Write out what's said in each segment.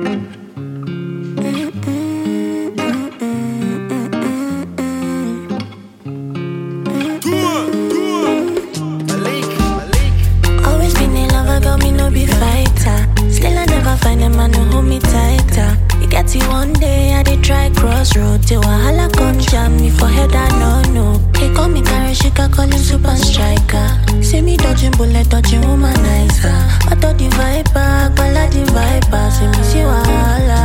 Always been a lover, girl, me no be fighter. Still I never find a man who hold me tighter. You get it one day, I did try crossroad. Till wahala come jam me for head, I no. He call me Karishika, call him super striker. See me dodging bullet, dodging womanizer. I thought the viper, bala the viper. See me see wahala.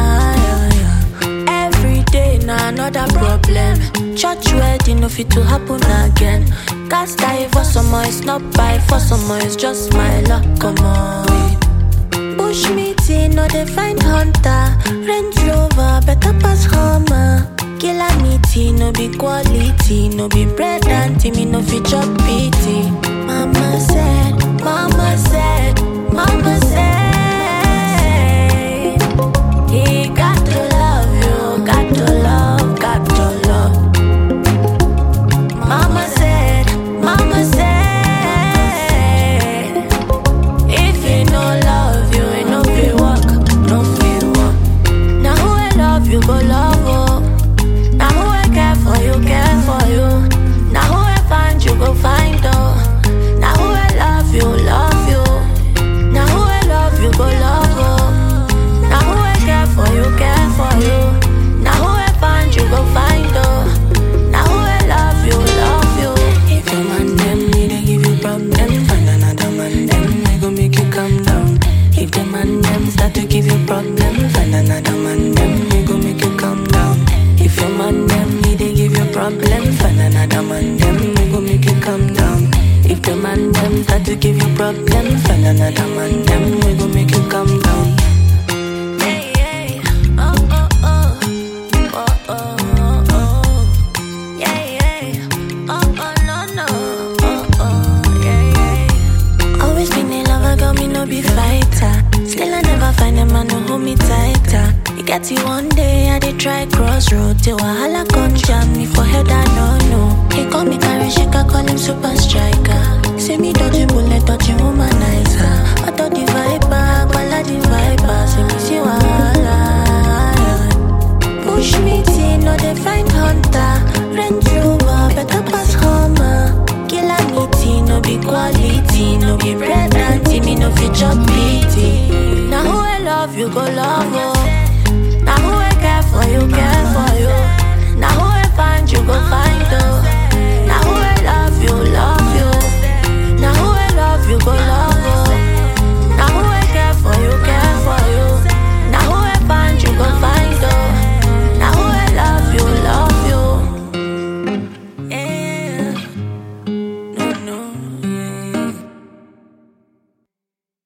Every day, now another problem. Church wedding, no fit to happen again. Cast die for some more, it's not buy for some more, it's just my luck, come on. Bush meeting, no they find hunter. Range Rover, better pass Hummer. Killer meeting, no be quality. No be bread and tea, me no feature pity. Mama said, mama said, mama said, he got to love you, got to love, got to love. Mama said, mama said, if he no love you, he no feel walk, no feel walk. Now who I love you, go love oh. Now who I care for you, care for you. Now who I find you, go find oh. Now who I love you, love you. Now who I love you, go love oh. Now who I care for you, care for you. Now who I find you, go find oh. Now who I love you, love you. If your man them need to give you problem, find another man them, they go make you calm down. If the man them start to give you problem, find another man them, they go make you calm down. If your man them need to give you problem, find another man them, they go make you calm down. If the man them start to give you problem, find another man them, they go make you calm down. Always been a lover, girl, me no be fighter. Still I never find a man who hold me tighter. You get it one day, I did try crossroad. Till wahala come jam me for head, I no. He call me Karishika, call him super striker. See me dodging bullet, dodging womanizer. I thought the viper, bala the viper. See me see wahala. Push me till no they find hunter. Range Rover, better pass Hummer. Killer meeting, no be quality. No be bread and tea, me no feature pity. Now who I love you, go love oh. Now who I care for you, care for you. Now who I find you, go find oh. Now who I love you, love you. Now who I love you, go love oh. Now who I care for you, care for you. Now who I find you, go find oh. Now who I love you, love you. Yeah. No.